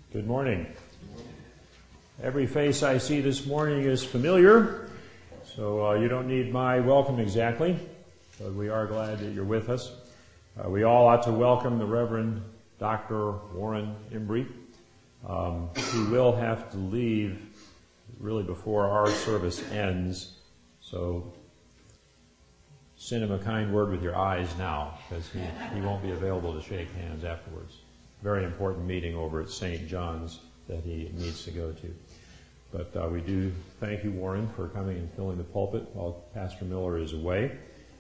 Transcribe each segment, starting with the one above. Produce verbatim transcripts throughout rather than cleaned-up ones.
Good morning. Every face I see this morning is familiar, so uh, you don't need my welcome exactly, but we are glad that you're with us. Uh, we all ought to welcome the Reverend Doctor Warren Embry. Um, he will have to leave really before our service ends, so send him a kind word with your eyes now, because he, he won't be available to shake hands afterwards. Very important meeting over at Saint John's that he needs to go to. But uh, we do thank you, Warren, for coming and filling the pulpit while Pastor Miller is away.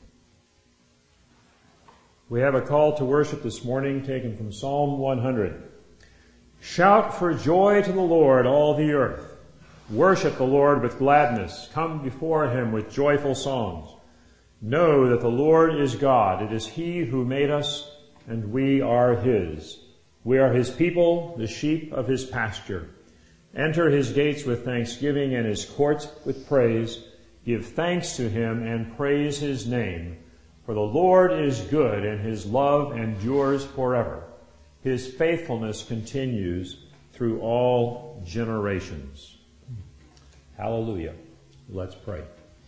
We have a call to worship this morning taken from Psalm one hundred. Shout for joy to the Lord, all the earth. Worship the Lord with gladness. Come before him with joyful songs. Know that the Lord is God. It is he who made us, and we are his. We are his people, the sheep of his pasture. Enter his gates with thanksgiving and his courts with praise. Give thanks to him and praise his name. For the Lord is good, and his love endures forever. His faithfulness continues through all generations. Hallelujah. Let's pray.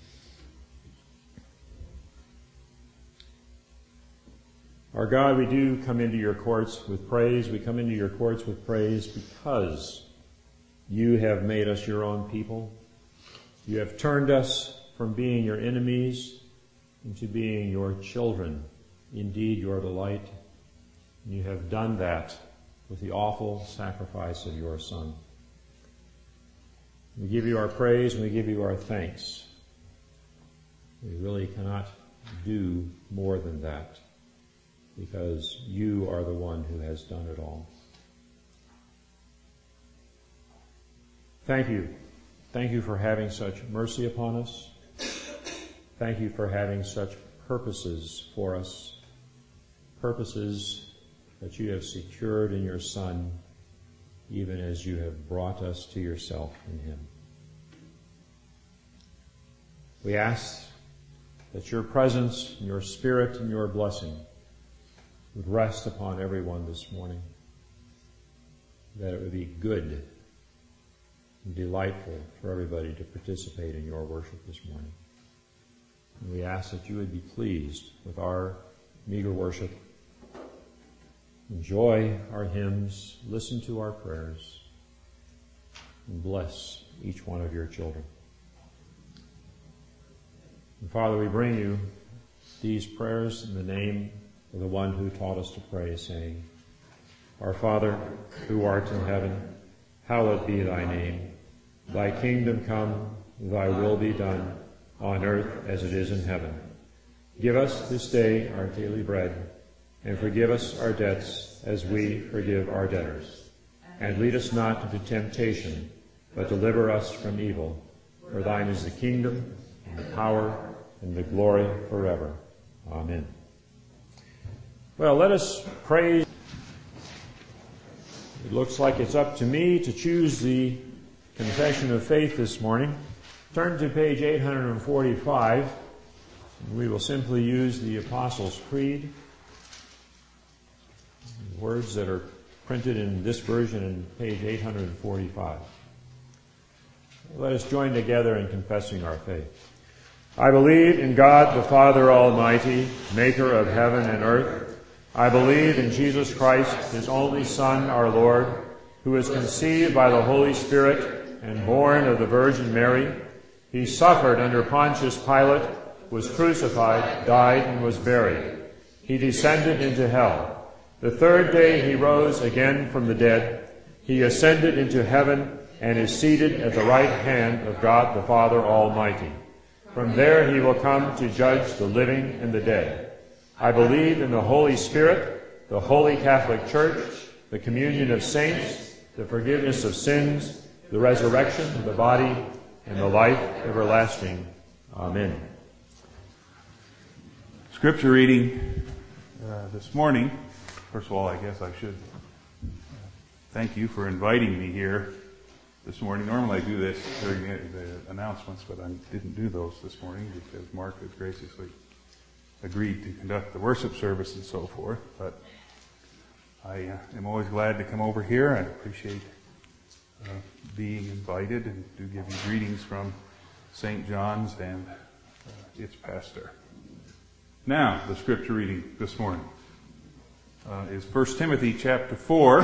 Our God, we do come into your courts with praise. We come into your courts with praise because you have made us your own people. You have turned us from being your enemies into being your children, indeed your delight. And you have done that with the awful sacrifice of your Son. We give you our praise and we give you our thanks. We really cannot do more than that, because you are the one who has done it all. Thank you. Thank you for having such mercy upon us. Thank you for having such purposes for us, purposes that you have secured in your Son, even as you have brought us to yourself in him. We ask that your presence, your Spirit, and your blessing would rest upon everyone this morning, that it would be good and delightful for everybody to participate in your worship this morning. And we ask that you would be pleased with our meager worship. Enjoy our hymns, listen to our prayers, and bless each one of your children. And Father, we bring you these prayers in the name of the one who taught us to pray, saying, Our Father, who art in heaven, hallowed be thy name. Thy kingdom come, thy will be done, on earth as it is in heaven. Give us this day our daily bread, and forgive us our debts as we forgive our debtors. And lead us not into temptation, but deliver us from evil. For thine is the kingdom, and the power, and the glory forever. Amen. Well, let us pray. It looks like it's up to me to choose the confession of faith this morning. Turn to page eight forty-five. We will simply use the Apostles' Creed, words that are printed in this version in page eight forty-five. Let us join together in confessing our faith. I believe in God the Father Almighty, maker of heaven and earth. I believe in Jesus Christ, his only Son, our Lord, who was conceived by the Holy Spirit and born of the Virgin Mary. He suffered under Pontius Pilate, was crucified, died, and was buried. He descended into hell. The third day he rose again from the dead. He ascended into heaven and is seated at the right hand of God the Father Almighty. From there he will come to judge the living and the dead. I believe in the Holy Spirit, the Holy Catholic Church, the communion of saints, the forgiveness of sins, the resurrection of the body, and the life everlasting. Amen. Scripture reading uh, this morning. First of all, I guess I should thank you for inviting me here this morning. Normally I do this during the, the announcements, but I didn't do those this morning because Mark has graciously agreed to conduct the worship service and so forth. But I uh, am always glad to come over here. I appreciate uh, being invited and do give you greetings from Saint John's and uh, its pastor. Now, the scripture reading this morning uh, is First Timothy chapter four.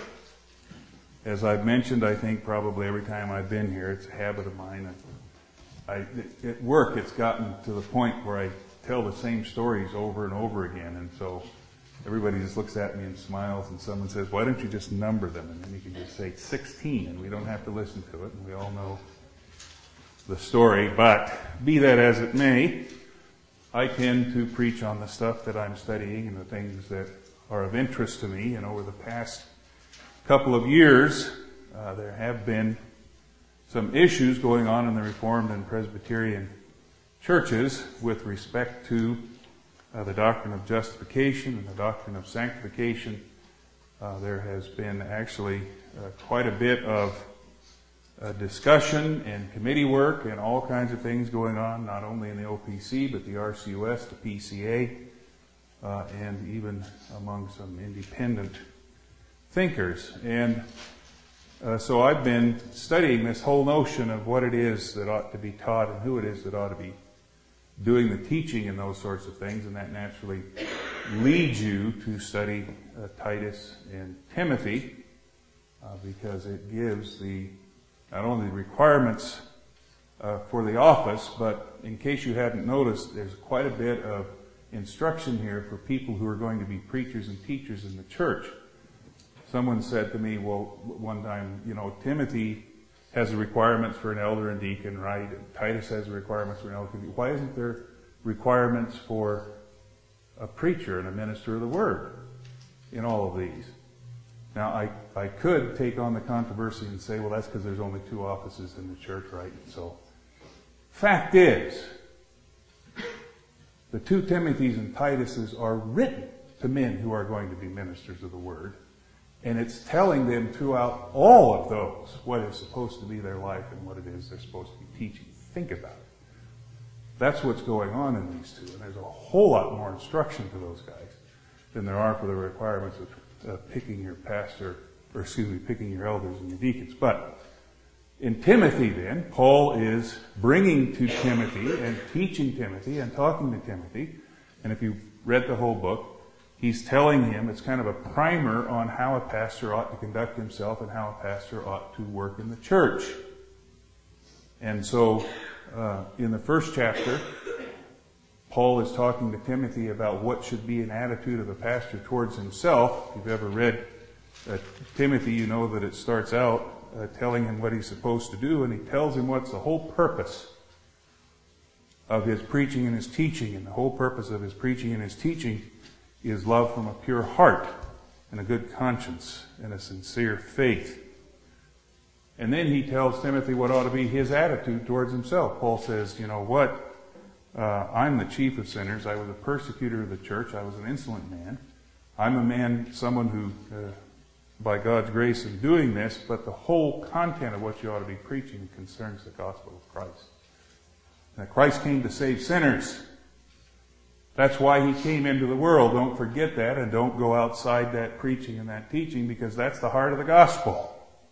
As I've mentioned, I think probably every time I've been here, it's a habit of mine. I, at work, it's gotten to the point where I tell the same stories over and over again, and so everybody just looks at me and smiles, and someone says, why don't you just number them? And then you can just say sixteen, and we don't have to listen to it, and we all know the story. But be that as it may, I tend to preach on the stuff that I'm studying and the things that are of interest to me. And over the past couple of years, uh, there have been some issues going on in the Reformed and Presbyterian churches with respect to uh, the doctrine of justification and the doctrine of sanctification. Uh, there has been actually uh, quite a bit of uh, discussion and committee work and all kinds of things going on, not only in the O P C, but the R C U S, the P C A, uh, and even among some independent thinkers. And Uh, so I've been studying this whole notion of what it is that ought to be taught and who it is that ought to be doing the teaching and those sorts of things, and that naturally leads you to study uh, Titus and Timothy uh, because it gives the not only the requirements uh, for the office, but in case you hadn't noticed, there's quite a bit of instruction here for people who are going to be preachers and teachers in the church. Someone said to me, well, one time, you know, Timothy has the requirements for an elder and deacon, right? And Titus has the requirements for an elder and deacon. Why isn't there requirements for a preacher and a minister of the word in all of these? Now, I, I could take on the controversy and say, well, that's because there's only two offices in the church, right? So, fact is, the two Timothys and Tituses are written to men who are going to be ministers of the word. And it's telling them throughout all of those what is supposed to be their life and what it is they're supposed to be teaching. Think about it. That's what's going on in these two. And there's a whole lot more instruction to those guys than there are for the requirements of uh, picking your pastor, or excuse me, picking your elders and your deacons. But in Timothy then, Paul is bringing to Timothy and teaching Timothy and talking to Timothy. And if you've read the whole book, he's telling him, it's kind of a primer on how a pastor ought to conduct himself and how a pastor ought to work in the church. And so, uh, in the first chapter, Paul is talking to Timothy about what should be an attitude of a pastor towards himself. If you've ever read uh, Timothy, you know that it starts out uh, telling him what he's supposed to do, and he tells him what's the whole purpose of his preaching and his teaching. And the whole purpose of his preaching and his teaching is love from a pure heart and a good conscience and a sincere faith. And then he tells Timothy what ought to be his attitude towards himself. Paul says, you know what, uh, I'm the chief of sinners. I was a persecutor of the church. I was an insolent man. I'm a man, someone who, uh, by God's grace, is doing this, but the whole content of what you ought to be preaching concerns the gospel of Christ. That Christ came to save sinners. That's why he came into the world. Don't forget that, and don't go outside that preaching and that teaching, because that's the heart of the gospel.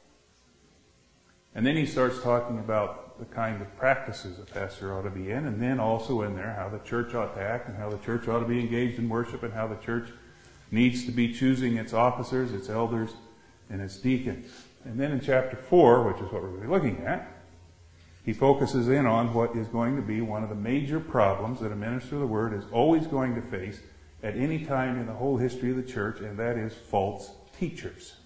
And then he starts talking about the kind of practices a pastor ought to be in, and then also in there how the church ought to act and how the church ought to be engaged in worship and how the church needs to be choosing its officers, its elders, and its deacons. And then in chapter four, which is what we're going to be looking at, he focuses in on what is going to be one of the major problems that a minister of the word is always going to face at any time in the whole history of the church, and that is false teachers.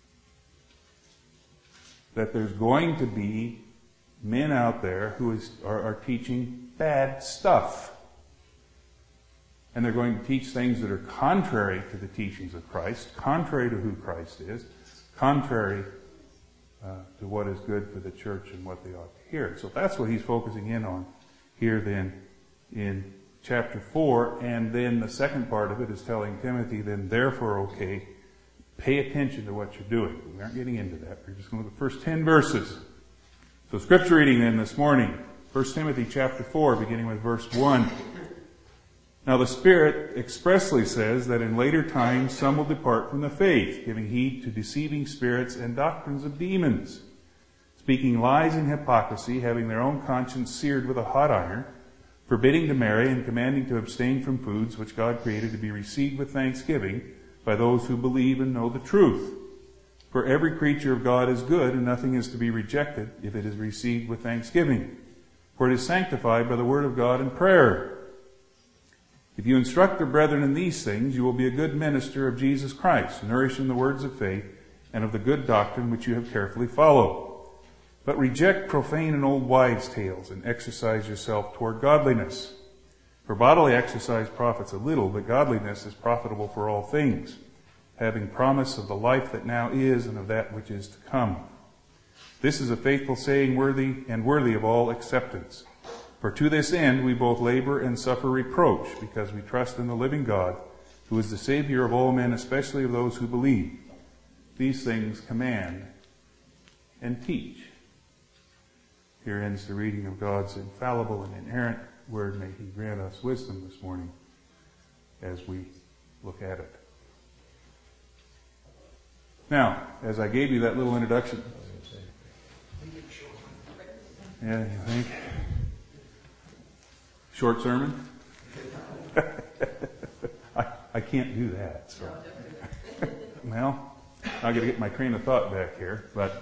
That there's going to be men out there who is, are, are teaching bad stuff. And they're going to teach things that are contrary to the teachings of Christ, contrary to who Christ is, contrary uh, to what is good for the church and what they ought to hear. So that's what he's focusing in on here then in chapter four. And then the second part of it is telling Timothy, then therefore, okay, pay attention to what you're doing. We aren't getting into that. We're just going to the first ten verses. So scripture reading then this morning, First Timothy chapter four, beginning with verse one. Now the Spirit expressly says that in later times some will depart from the faith, giving heed to deceiving spirits and doctrines of demons, speaking lies and hypocrisy, having their own conscience seared with a hot iron, forbidding to marry and commanding to abstain from foods which God created to be received with thanksgiving by those who believe and know the truth. For every creature of God is good, and nothing is to be rejected if it is received with thanksgiving. For it is sanctified by the word of God and prayer. If you instruct the brethren in these things, you will be a good minister of Jesus Christ, nourishing the words of faith and of the good doctrine which you have carefully followed. But reject profane and old wives' tales, and exercise yourself toward godliness. For bodily exercise profits a little, but godliness is profitable for all things, having promise of the life that now is and of that which is to come. This is a faithful saying, worthy and worthy of all acceptance. For to this end we both labor and suffer reproach, because we trust in the living God, who is the Savior of all men, especially of those who believe. These things command and teach. Here ends the reading of God's infallible and inerrant word. May He grant us wisdom this morning as we look at it. Now, as I gave you that little introduction, yeah, you think? Short sermon? I, I can't do that. So. Well, I've got to get my train of thought back here. But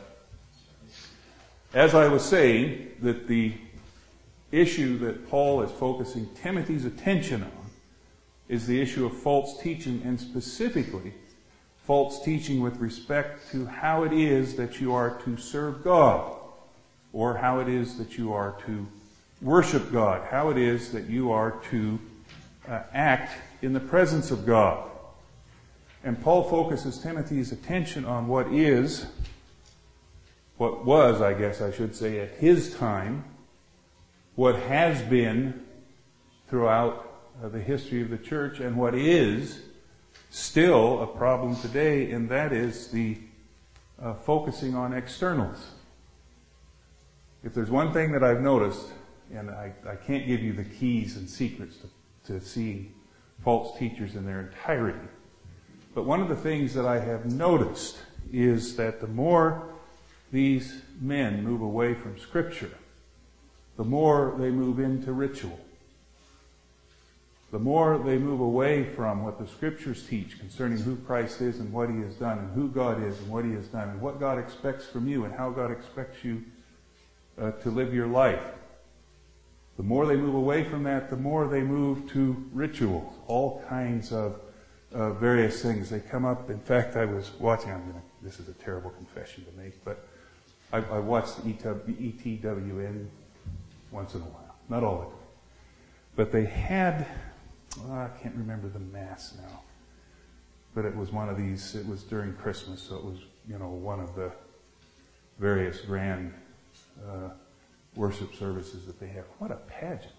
as I was saying, that the issue that Paul is focusing Timothy's attention on is the issue of false teaching, and specifically false teaching with respect to how it is that you are to serve God, or how it is that you are to worship God, how it is that you are to uh, act in the presence of God. And Paul focuses Timothy's attention on what is, what was, I guess I should say, at his time, what has been throughout uh, the history of the church, and what is still a problem today, and that is the uh, focusing on externals. If there's one thing that I've noticed, and I, I can't give you the keys and secrets to, to see false teachers in their entirety, but one of the things that I have noticed is that the more these men move away from Scripture, the more they move into ritual. The more they move away from what the Scriptures teach concerning who Christ is and what He has done, and who God is and what He has done, and what God expects from you and how God expects you uh, to live your life. The more they move away from that, the more they move to rituals, all kinds of uh, various things. They come up. In fact, I was watching, I'm gonna, this is a terrible confession to make, but I, I watched the E T W N once in a while. Not all of it. But they had, oh, I can't remember the mass now, but it was one of these, it was during Christmas, so it was, you know, one of the various grand uh, worship services that they have. What a pageant.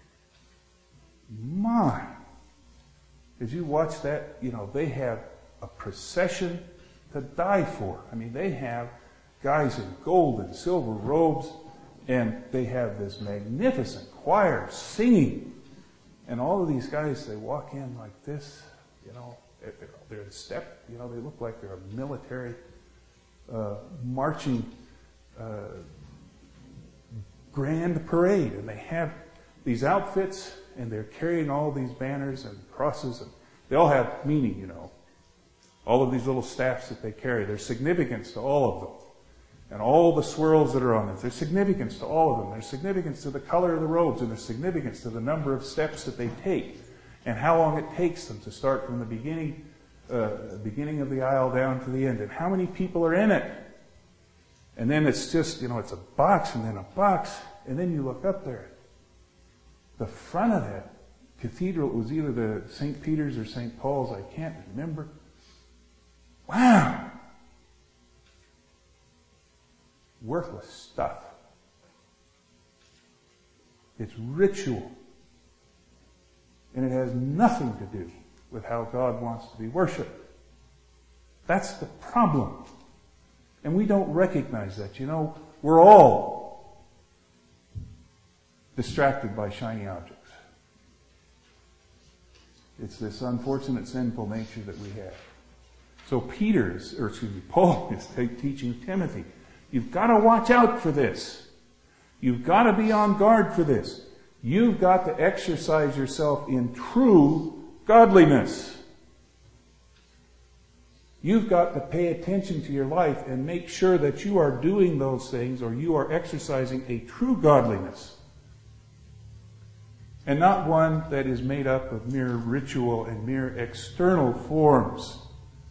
My, did you watch that? You know, they have a procession to die for. I mean, they have guys in gold and silver robes, and they have this magnificent choir singing. And all of these guys, they walk in like this, you know, they're in step, you know, they look like they're a military uh, marching uh, grand parade. And they have these outfits, and they're carrying all these banners and crosses, and they all have meaning, you know. All of these little staffs that they carry, there's significance to all of them. And all the swirls that are on them, there's significance to all of them. There's significance to the color of the robes, and there's significance to the number of steps that they take, and how long it takes them to start from the beginning, uh, beginning of the aisle down to the end, and how many people are in it. And then it's just, you know, it's a box, and then a box, and then you look up there. The front of that cathedral, it was either the Saint Peter's or Saint Paul's, I can't remember. Wow! Worthless stuff. It's ritual. And it has nothing to do with how God wants to be worshipped. That's the problem. And we don't recognize that. You know, we're all distracted by shiny objects. It's this unfortunate sinful nature that we have. So Peter's, or excuse me, Paul is teaching Timothy, you've got to watch out for this. You've got to be on guard for this. You've got to exercise yourself in true godliness. You've got to pay attention to your life and make sure that you are doing those things, or you are exercising a true godliness. And not one that is made up of mere ritual and mere external forms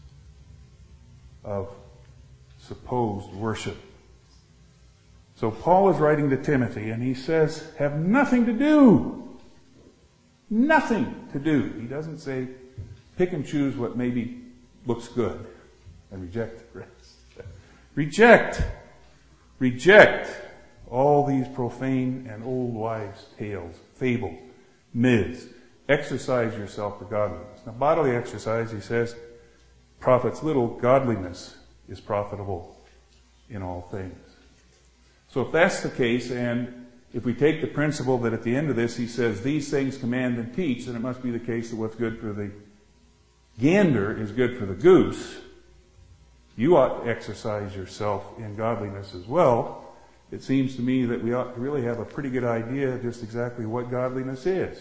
of supposed worship. So Paul is writing to Timothy, and he says, have nothing to do. Nothing to do. He doesn't say, pick and choose what maybe looks good and reject the rest. Reject. Reject all these profane and old wives' tales, fables, myths. Exercise yourself to godliness. Now, bodily exercise, he says, profits little. Godliness is profitable in all things. So if that's the case, and if we take the principle that at the end of this he says, these things command and teach, then it must be the case that what's good for the gander is good for the goose. You ought to exercise yourself in godliness as well. It seems to me that we ought to really have a pretty good idea just exactly what godliness is.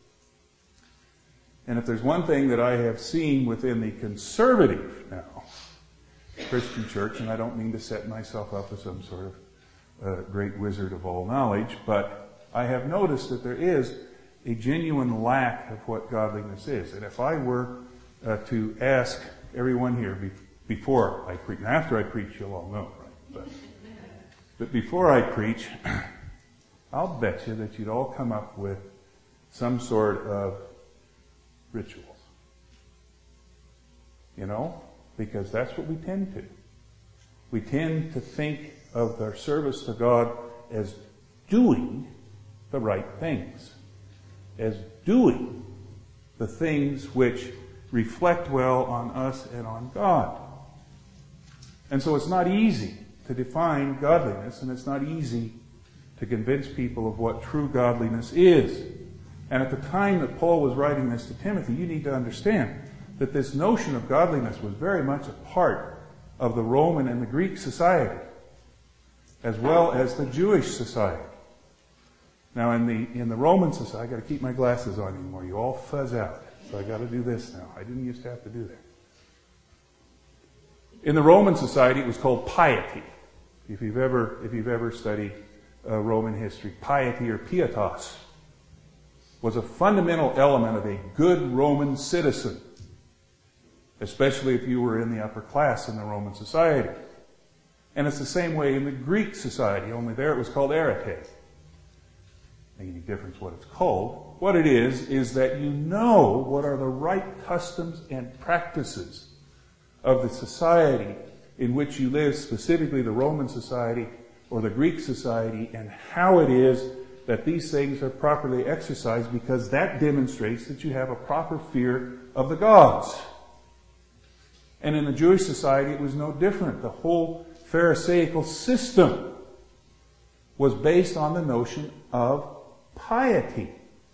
And if there's one thing that I have seen within the conservative now Christian church, and I don't mean to set myself up as some sort of uh, great wizard of all knowledge, but I have noticed that there is a genuine lack of what godliness is. And if I were uh, to ask everyone here be- before I preach, and after I preach you'll all know, right? But, but before I preach, I'll bet you that you'd all come up with some sort of rituals. You know? Because that's what we tend to. We tend to think of our service to God as doing the right things. As doing the things which reflect well on us and on God. And so it's not easy to define godliness, and it's not easy to convince people of what true godliness is. And at the time that Paul was writing this to Timothy, you need to understand that this notion of godliness was very much a part of the Roman and the Greek society, as well as the Jewish society. Now, in the in the Roman society, I got to keep my glasses on anymore. You all fuzz out, so I got to do this now. I didn't used to have to do that. In the Roman society, it was called piety. If you've ever if you've ever studied uh, Roman history, piety or pietas was a fundamental element of a good Roman citizen, especially if you were in the upper class in the Roman society. And it's the same way in the Greek society, only there it was called arete. Any difference what it's called. What it is, is that you know what are the right customs and practices of the society in which you live, specifically the Roman society or the Greek society, and how it is that these things are properly exercised, because that demonstrates that you have a proper fear of the gods. And in the Jewish society, it was no different. The whole Pharisaical system was based on the notion of piety.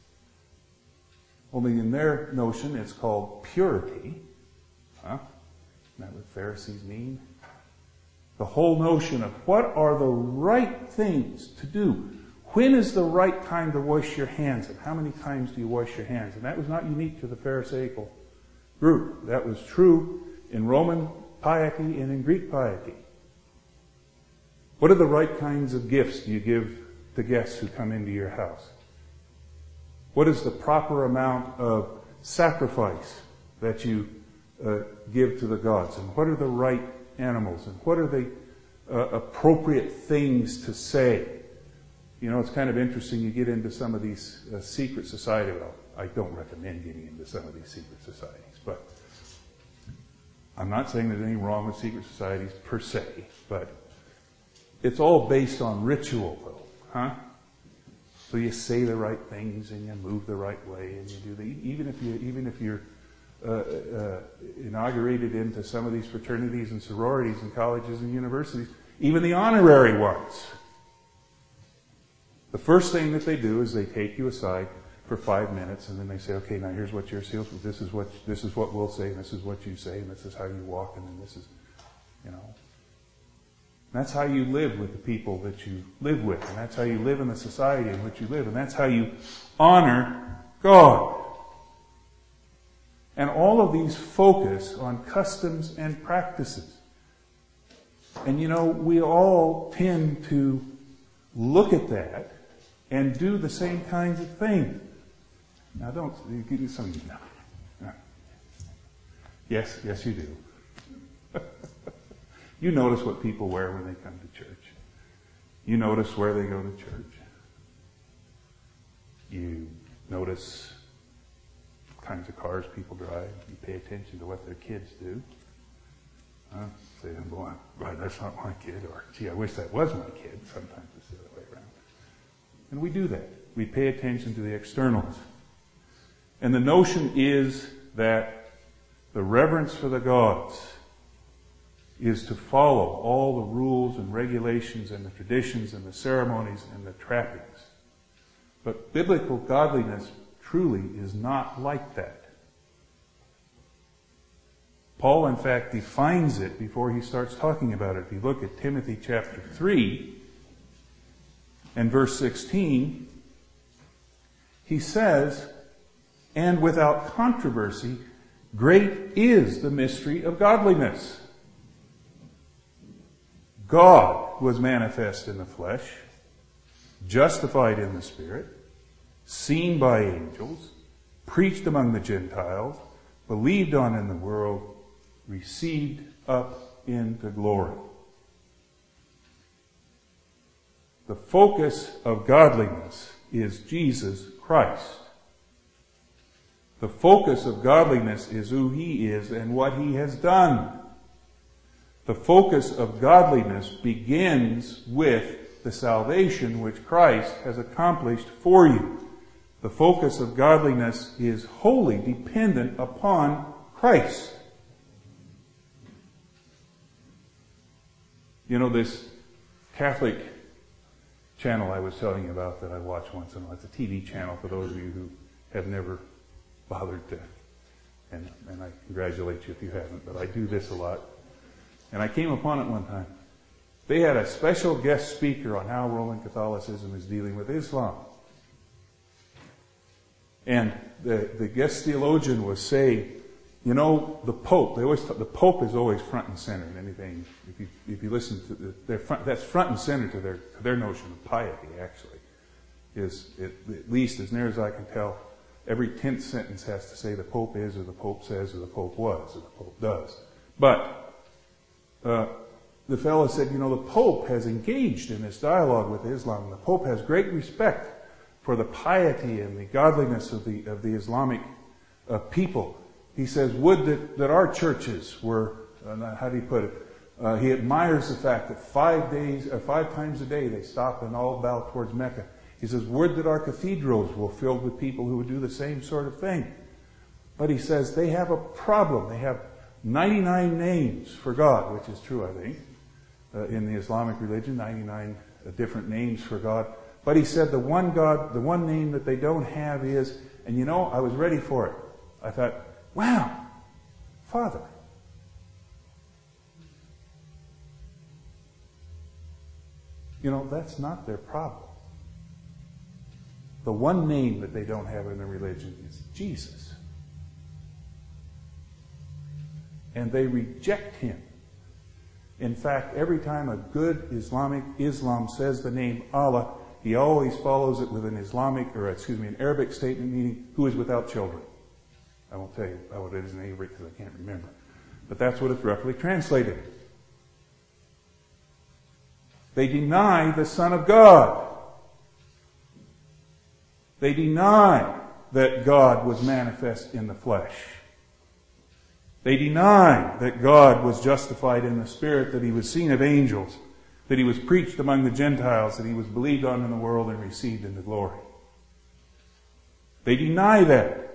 Only in their notion, it's called purity. Huh? Isn't that what Pharisees mean? The whole notion of what are the right things to do. When is the right time to wash your hands? And how many times do you wash your hands? And that was not unique to the Pharisaical group. That was true in Roman piety and in Greek piety. What are the right kinds of gifts do you give to guests who come into your house? What is the proper amount of sacrifice that you uh, give to the gods? And what are the right animals? And what are the uh, appropriate things to say? You know, it's kind of interesting. You get into some of these uh, secret societies. Well, I don't recommend getting into some of these secret societies, but I'm not saying there's anything wrong with secret societies per se, but it's all based on ritual, though, huh? So you say the right things and you move the right way and you do the, even if you even if you're uh, uh, inaugurated into some of these fraternities and sororities and colleges and universities, even the honorary ones. The first thing that they do is they take you aside. for five minutes, and then they say, okay, now here's what your seals, this is what, this is what we'll say, and this is what you say, and this is how you walk, and then this is, you know. That's how you live with the people that you live with, and that's how you live in the society in which you live, and that's how you honor God. And all of these focus on customs and practices. And you know, we all tend to look at that and do the same kinds of things. Now don't, some of you, no, no. Yes, yes you do. You notice what people wear when they come to church. You notice where they go to church. You notice the kinds of cars people drive. You pay attention to what their kids do. Huh? Say, boy, right, that's not my kid. Or, gee, I wish that was my kid. Sometimes it's the other way around. And we do that. We pay attention to the externals. And the notion is that the reverence for the gods is to follow all the rules and regulations and the traditions and the ceremonies and the trappings. But biblical godliness truly is not like that. Paul, in fact, defines it before he starts talking about it. If you look at Timothy chapter three and verse sixteen, he says, and without controversy, great is the mystery of godliness. God was manifest in the flesh, justified in the Spirit, seen by angels, preached among the Gentiles, believed on in the world, received up into glory. The focus of godliness is Jesus Christ. The focus of godliness is who He is and what He has done. The focus of godliness begins with the salvation which Christ has accomplished for you. The focus of godliness is wholly dependent upon Christ. You know, this Catholic channel I was telling you about that I watch once in a while, it's a T V channel for those of you who have never bothered to, and, and I congratulate you if you haven't, but I do this a lot. And I came upon it one time. They had a special guest speaker on how Roman Catholicism is dealing with Islam. And the, the guest theologian was saying, you know, the Pope, they always, the Pope is always front and center in anything. If you, if you listen to the, their front, that's front and center to their, to their notion of piety, actually. Is, it, at least as near as I can tell, every tenth sentence has to say the Pope is, or the Pope says, or the Pope was, or the Pope does. But Uh, the fellow said, you know, the Pope has engaged in this dialogue with Islam. The Pope has great respect for the piety and the godliness of the of the Islamic uh, people. He says, would that, that our churches were, uh, how do you put it? Uh, he admires the fact that five days, or five times a day they stop and all bow towards Mecca. He says, would that our cathedrals were filled with people who would do the same sort of thing. But he says they have a problem. They have ninety-nine names for God, which is true, I think, uh, in the Islamic religion, ninety-nine uh, different names for God. But he said the one God, the one name that they don't have is, and you know, I was ready for it. I thought, wow, Father. You know, that's not their problem. The one name that they don't have in their religion is Jesus. And they reject Him. In fact, every time a good Islamic Islam says the name Allah, he always follows it with an Islamic, or excuse me, an Arabic statement meaning, who is without children. I won't tell you what it is in Arabic because I can't remember. But that's what it's roughly translated. They deny the Son of God. They deny that God was manifest in the flesh. They deny that God was justified in the Spirit, that He was seen of angels, that He was preached among the Gentiles, that He was believed on in the world and received into glory. They deny that.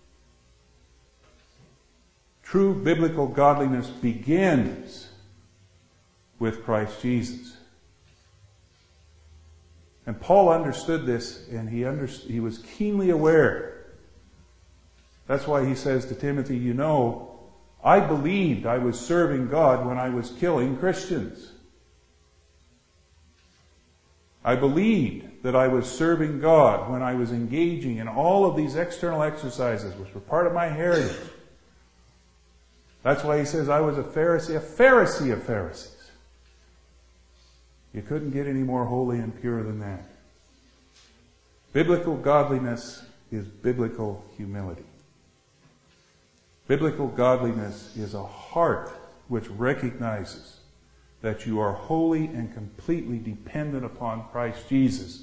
True biblical godliness begins with Christ Jesus. And Paul understood this, and he understood, he was keenly aware. That's why he says to Timothy, you know, I believed I was serving God when I was killing Christians. I believed that I was serving God when I was engaging in all of these external exercises, which were part of my heritage. That's why he says I was a Pharisee, a Pharisee of Pharisees. You couldn't get any more holy and pure than that. Biblical godliness is biblical humility. Biblical godliness is a heart which recognizes that you are wholly and completely dependent upon Christ Jesus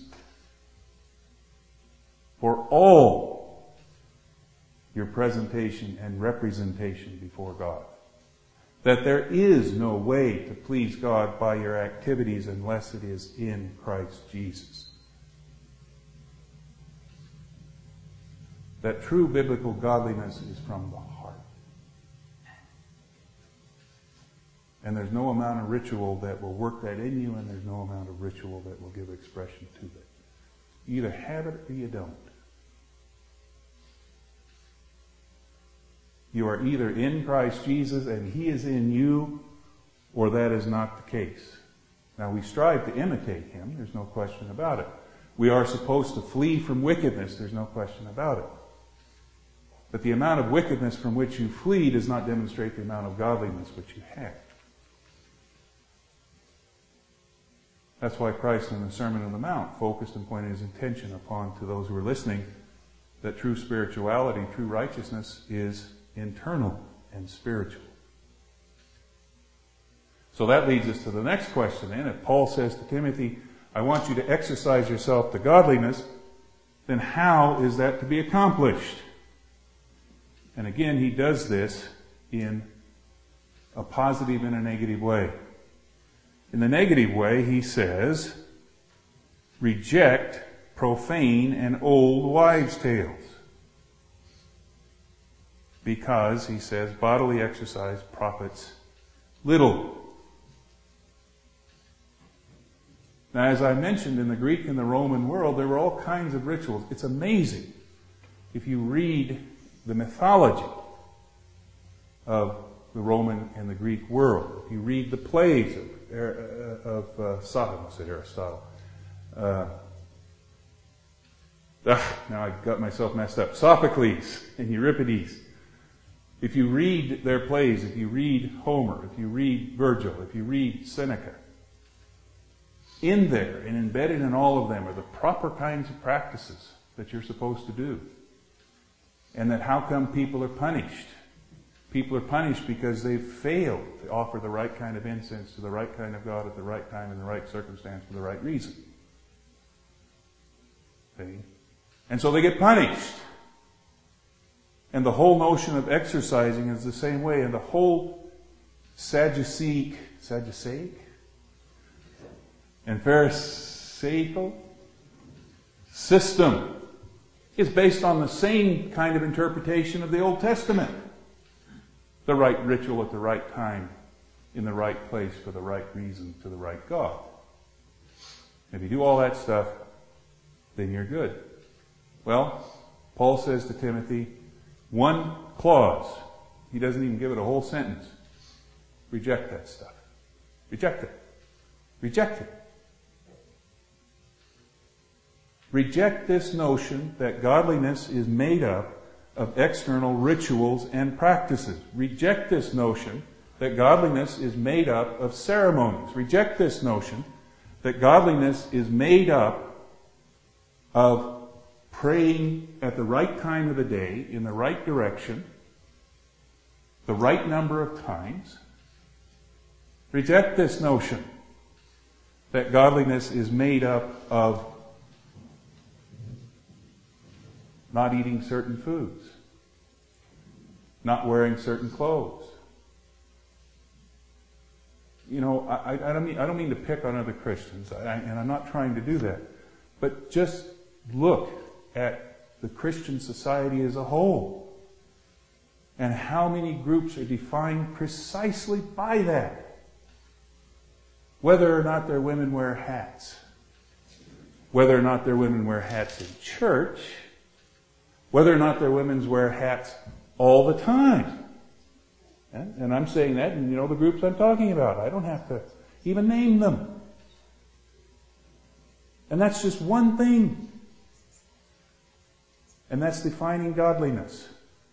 for all your presentation and representation before God. That there is no way to please God by your activities unless it is in Christ Jesus. That true biblical godliness is from the heart. And there's no amount of ritual that will work that in you, and there's no amount of ritual that will give expression to it. You either have it or you don't. You are either in Christ Jesus and He is in you, or that is not the case. Now, we strive to imitate Him. There's no question about it. We are supposed to flee from wickedness. There's no question about it. But the amount of wickedness from which you flee does not demonstrate the amount of godliness which you have. That's why Christ in the Sermon on the Mount focused and pointed his attention upon, to those who are listening, that true spirituality, true righteousness is internal and spiritual. So that leads us to the next question then. If Paul says to Timothy, I want you to exercise yourself to godliness, then how is that to be accomplished? And again, he does this in a positive and a negative way. In the negative way, he says, reject profane and old wives' tales. Because, he says, bodily exercise profits little. Now, as I mentioned, in the Greek and the Roman world, there were all kinds of rituals. It's amazing if you read the mythology of the Roman and the Greek world. If you read the plays of, of uh, Sodom, I said Aristotle. Uh, ah, now I got myself messed up. Sophocles and Euripides. If you read their plays, if you read Homer, if you read Virgil, if you read Seneca, in there and embedded in all of them are the proper kinds of practices that you're supposed to do. And that how come people are punished? People are punished because they've failed to offer the right kind of incense to the right kind of God at the right time in the right circumstance for the right reason. See? And so they get punished. And the whole notion of exercising is the same way. And the whole Sadduceic, Sadduceic? And Pharisaical system is based on the same kind of interpretation of the Old Testament. The right ritual at the right time, in the right place, for the right reason, to the right God. If you do all that stuff, then you're good. Well, Paul says to Timothy, one clause. He doesn't even give it a whole sentence. Reject that stuff. Reject it. Reject it. Reject this notion that godliness is made up of external rituals and practices. Reject this notion that godliness is made up of ceremonies. Reject this notion that godliness is made up of praying at the right time of the day, in the right direction, the right number of times. Reject this notion that godliness is made up of not eating certain foods, not wearing certain clothes. You know, I, I, don't mean, I don't mean to pick on other Christians, I, and I'm not trying to do that. But just look at the Christian society as a whole, and how many groups are defined precisely by that. Whether or not their women wear hats, whether or not their women wear hats in church, whether or not their women wear hats all the time. And, and I'm saying that, and you know the groups I'm talking about. I don't have to even name them. And that's just one thing. And that's defining godliness.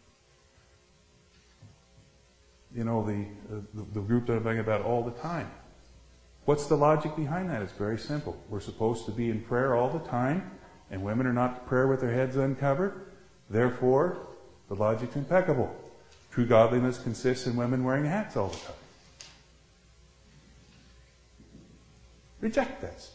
You know, the, the, the group that I'm talking about all the time. What's the logic behind that? It's very simple. We're supposed to be in prayer all the time, and women are not to pray with their heads uncovered. Therefore, the logic's impeccable. True godliness consists in women wearing hats all the time. Reject that stuff.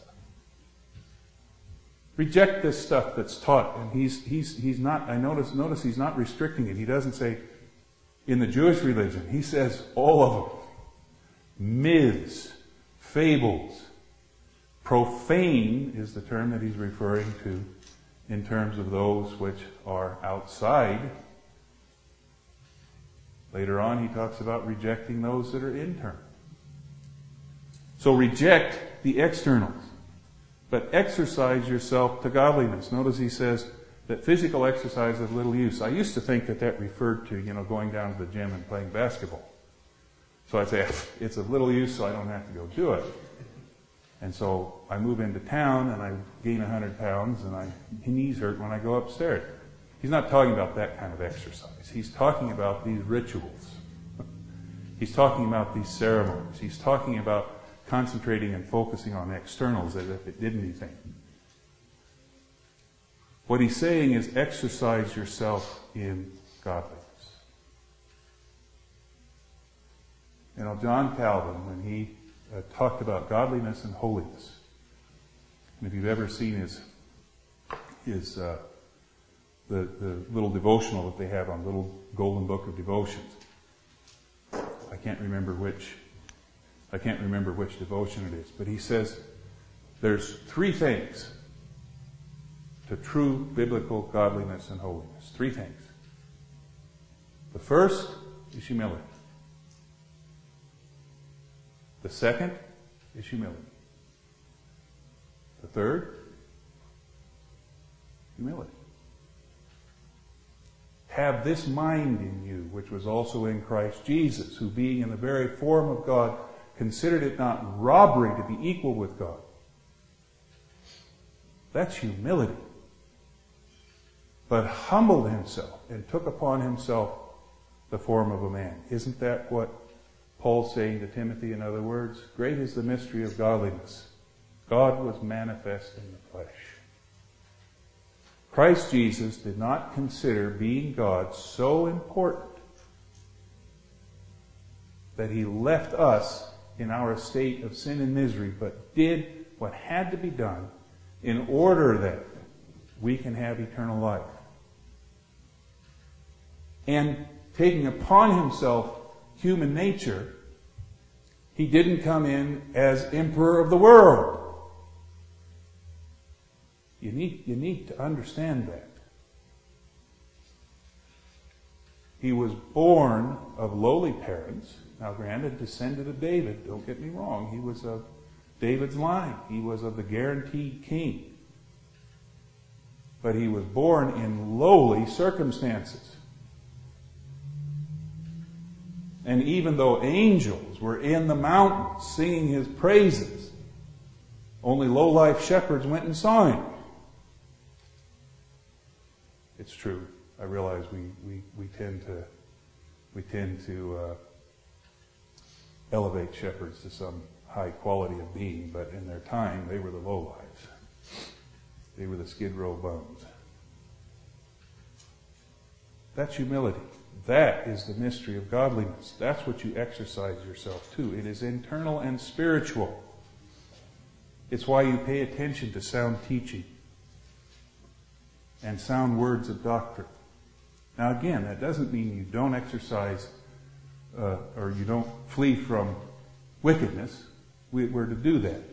Reject this stuff that's taught. And he's he's he's not, I notice notice he's not restricting it. He doesn't say in the Jewish religion. He says all of them. Myths, fables. Profane is the term that he's referring to in terms of those which are outside. Later on he talks about rejecting those that are internal. So reject the externals, but exercise yourself to godliness. Notice he says that physical exercise is little use. I used to think that that referred to, you know, going down to the gym and playing basketball. So I'd say, it's of little use, so I don't have to go do it. And so I move into town and I gain one hundred pounds and my knees hurt when I go upstairs. He's not talking about that kind of exercise. He's talking about these rituals. He's talking about these ceremonies. He's talking about concentrating and focusing on externals as if it did anything. What he's saying is exercise yourself in godliness. You know, John Calvin, when he uh, talked about godliness and holiness, and if you've ever seen his his uh, the the little devotional that they have on Little Golden Book of Devotions, I can't remember which I can't remember which devotion it is, but he says there's three things to true biblical godliness and holiness. Three things. The first is humility. The second is humility. The third, humility. Have this mind in you, which was also in Christ Jesus, who being in the very form of God, considered it not robbery to be equal with God. That's humility. But humbled himself and took upon himself the form of a man. Isn't that what Paul's saying to Timothy, in other words? Great is the mystery of godliness. God was manifest in the flesh. Christ Jesus did not consider being God so important that he left us in our state of sin and misery, but did what had to be done in order that we can have eternal life. And taking upon himself human nature, he didn't come in as emperor of the world. You need, you need to understand that. He was born of lowly parents. Now granted, descended of David, don't get me wrong. He was of David's line. He was of the guaranteed king. But he was born in lowly circumstances. And even though angels were in the mountains singing his praises, only low-life shepherds went and saw him. It's true. I realize we, we, we tend to we tend to uh, elevate shepherds to some high quality of being, but in their time they were the lowlives. They were the skid row bums. That's humility. That is the mystery of godliness. That's what you exercise yourself to. It is internal and spiritual. It's why you pay attention to sound teaching and sound words of doctrine. Now again, that doesn't mean you don't exercise uh, or you don't flee from wickedness. We, we're to do that.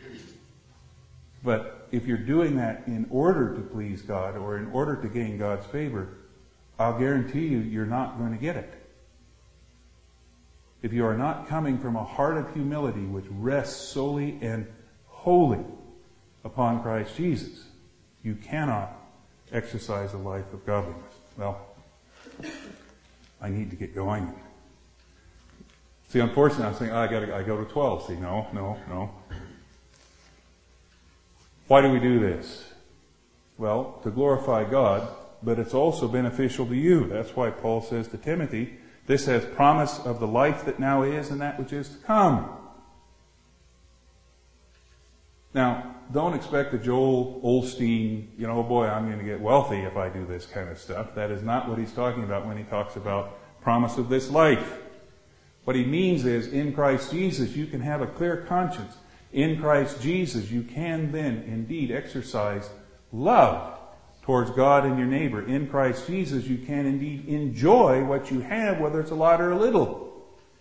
But if you're doing that in order to please God or in order to gain God's favor, I'll guarantee you, you're not going to get it. If you are not coming from a heart of humility which rests solely and wholly upon Christ Jesus, you cannot exercise a life of godliness. Well, I need to get going. See, unfortunately, I'm saying, oh, I got I go to twelve. See, no, no, no. Why do we do this? Well, to glorify God, but it's also beneficial to you. That's why Paul says to Timothy, this has promise of the life that now is and that which is to come. Now, don't expect a Joel Osteen, you know, oh boy, I'm going to get wealthy if I do this kind of stuff. That is not what he's talking about when he talks about promise of this life. What he means is, in Christ Jesus, you can have a clear conscience. In Christ Jesus, you can then indeed exercise love towards God and your neighbor. In Christ Jesus, you can indeed enjoy what you have, whether it's a lot or a little.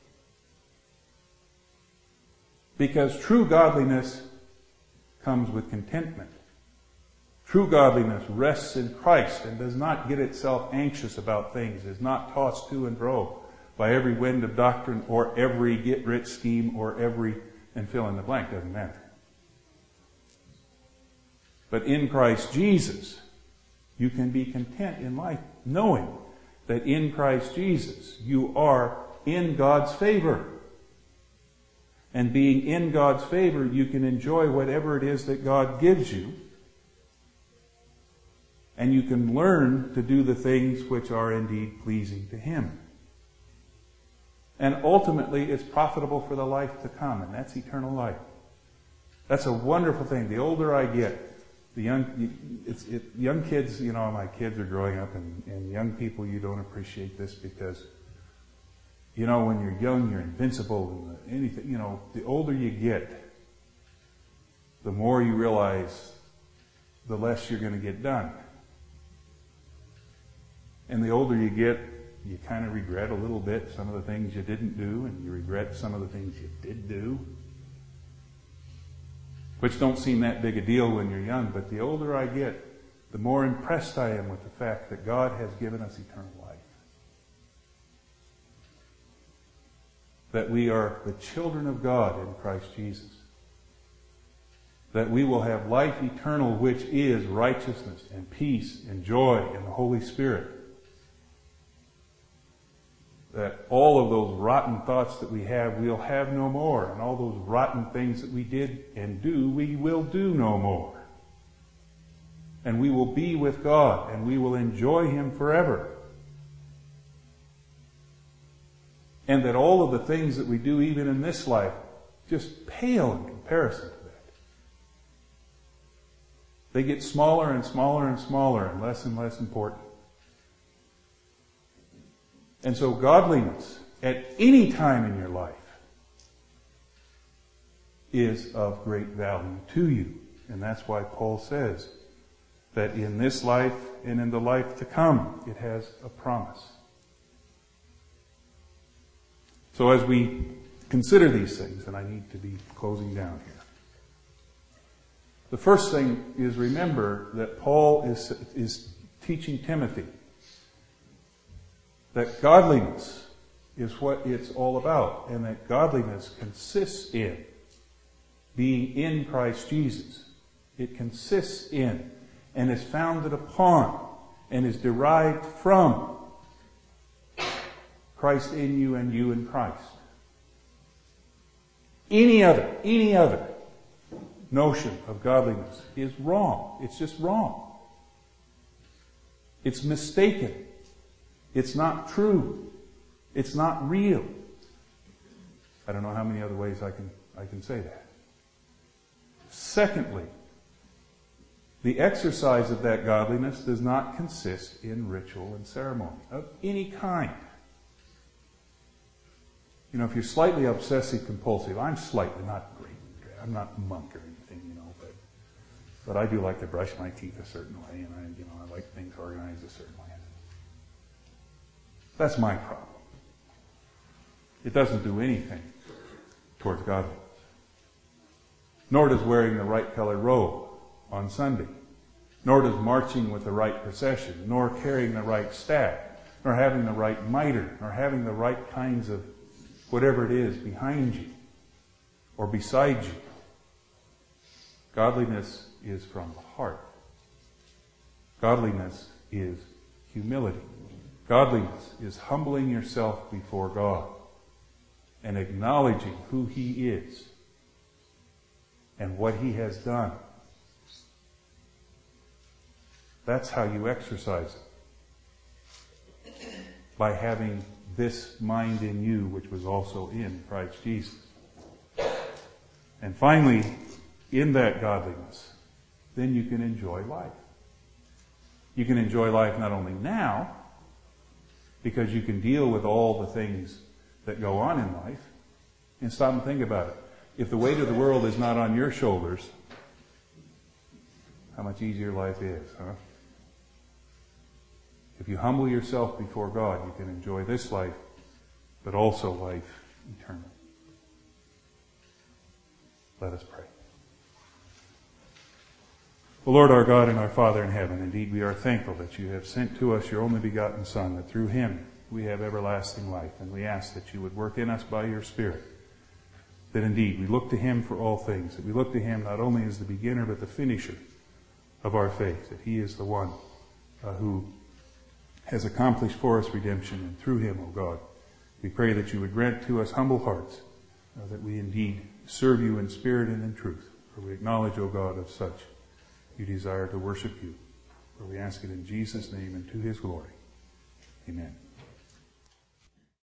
Because true godliness comes with contentment. True godliness rests in Christ and does not get itself anxious about things, is not tossed to and fro by every wind of doctrine or every get-rich scheme or every, and fill in the blank, doesn't matter. But in Christ Jesus, you can be content in life, knowing that in Christ Jesus, you are in God's favor. And being in God's favor, you can enjoy whatever it is that God gives you. And you can learn to do the things which are indeed pleasing to Him. And ultimately, it's profitable for the life to come, and that's eternal life. That's a wonderful thing. The older I get, the young, it's, it, young kids, you know, my kids are growing up, and, and young people, you don't appreciate this because, you know, when you're young, you're invincible, and anything, you know, the older you get, the more you realize the less you're going to get done. And the older you get, you kind of regret a little bit some of the things you didn't do, and you regret some of the things you did do, which don't seem that big a deal when you're young. But the older I get, the more impressed I am with the fact that God has given us eternal life. That we are the children of God in Christ Jesus. That we will have life eternal, which is righteousness and peace and joy in the Holy Spirit. That all of those rotten thoughts that we have, we'll have no more. And all those rotten things that we did and do, we will do no more. And we will be with God, and we will enjoy Him forever. And that all of the things that we do, even in this life, just pale in comparison to that. They get smaller and smaller and smaller and less and less important. And so godliness at any time in your life is of great value to you. And that's why Paul says that in this life and in the life to come, it has a promise. So as we consider these things, and I need to be closing down here. The first thing is, remember that Paul is, is teaching Timothy that godliness is what it's all about, and that godliness consists in being in Christ Jesus. It consists in and is founded upon and is derived from Christ in you and you in Christ. Any other, any other notion of godliness is wrong. It's just wrong. It's mistaken. It's not true. It's not real. I don't know how many other ways I can, I can say that. Secondly, the exercise of that godliness does not consist in ritual and ceremony of any kind. You know, if you're slightly obsessive compulsive, I'm slightly, not great, I'm not a monk or anything, you know, but but I do like to brush my teeth a certain way, and I, you know, I like things organized a certain way. That's my problem. It doesn't do anything towards godliness. Nor does wearing the right colored robe on Sunday. Nor does marching with the right procession. Nor carrying the right staff. Nor having the right mitre. Nor having the right kinds of whatever it is behind you or beside you. Godliness is from the heart. Godliness is humility. Godliness is humbling yourself before God and acknowledging who He is and what He has done. That's how you exercise it. By having this mind in you, which was also in Christ Jesus. And finally, in that godliness, then you can enjoy life. You can enjoy life not only now, because you can deal with all the things that go on in life, and stop and think about it. If the weight of the world is not on your shoulders, how much easier life is, huh? If you humble yourself before God, you can enjoy this life, but also life eternal. Let us pray. O Lord, our God and our Father in heaven, indeed we are thankful that you have sent to us your only begotten Son, that through him we have everlasting life. And we ask that you would work in us by your Spirit, that indeed we look to him for all things, that we look to him not only as the beginner but the finisher of our faith, that he is the one uh, who has accomplished for us redemption, and through him, O God, we pray that you would grant to us humble hearts, uh, that we indeed serve you in spirit and in truth. For we acknowledge, O God, of such you desire to worship you. For we ask it in Jesus' name and to his glory. Amen.